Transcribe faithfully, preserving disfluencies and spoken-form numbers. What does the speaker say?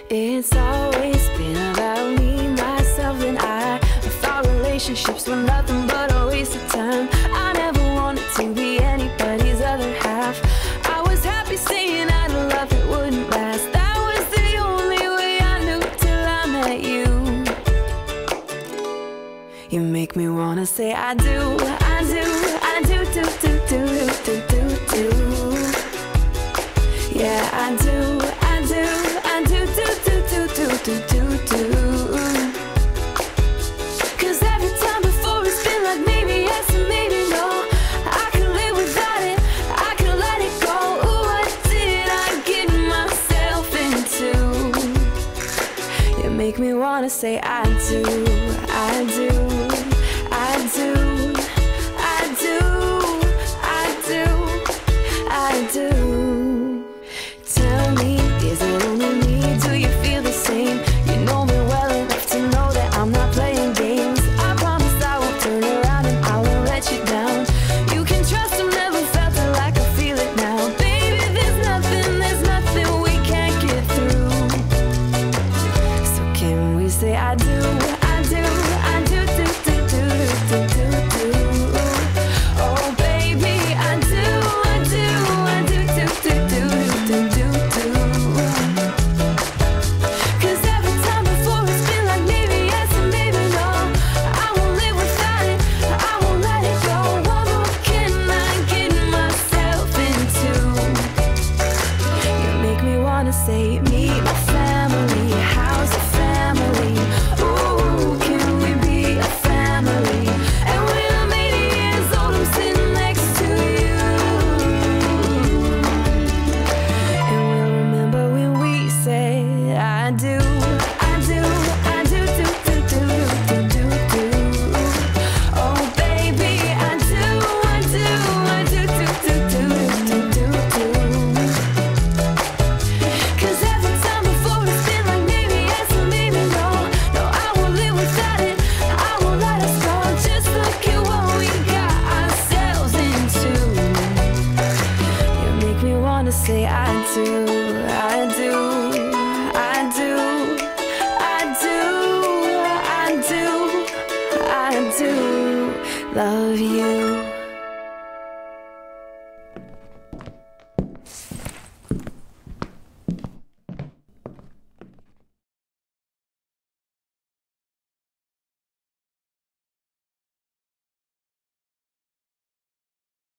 It's always been about me, myself, and I. I thought relationships were nothing but a waste of time. I never wanted to be anybody's other half. I was happy saying I'd love it wouldn't last. That was the only way I knew till I met you. You make me wanna say I do, I do, I do, do, do, do, do, do, do. Yeah, I do, I do, I do, do, do, do, do, do, do, do. Cause every time before it's been like maybe yes and maybe no. I can live without it, I can let it go. Ooh, what did I get myself into? You make me wanna say I do, I do, I do, I do, I do, I do. Tell me, is it only me? Do you feel the same? You know me well enough to know that I'm not playing games. I promise I won't turn around and I won't let you down. You can trust I've never felt it like I feel it now. Baby, there's nothing, there's nothing we can't get through. So can we say I do, I do, I do, do, do, do, do, do, do. Oh baby, I do, I do, I do, do, do, do, do, do, do. Cause every time before it's been like maybe yes and maybe no. I won't live without it, I won't let it go. What more can I get myself into? You make me wanna say meet my family, how's the family? Ooh, can we be a family? And when I'm eighty years old, I'm sitting next to you. And we'll remember when we said I do, I do, I do, do, do, do, do, do, do. Oh baby, I do, I do, I do, do, do, do, do, do, do. Cause every time before it's been like maybe yes and maybe no. No, I won't live without it, I won't let us go. Just look at what we got ourselves into. You make me wanna say I do, I do, I do, I do, I do, I do love you.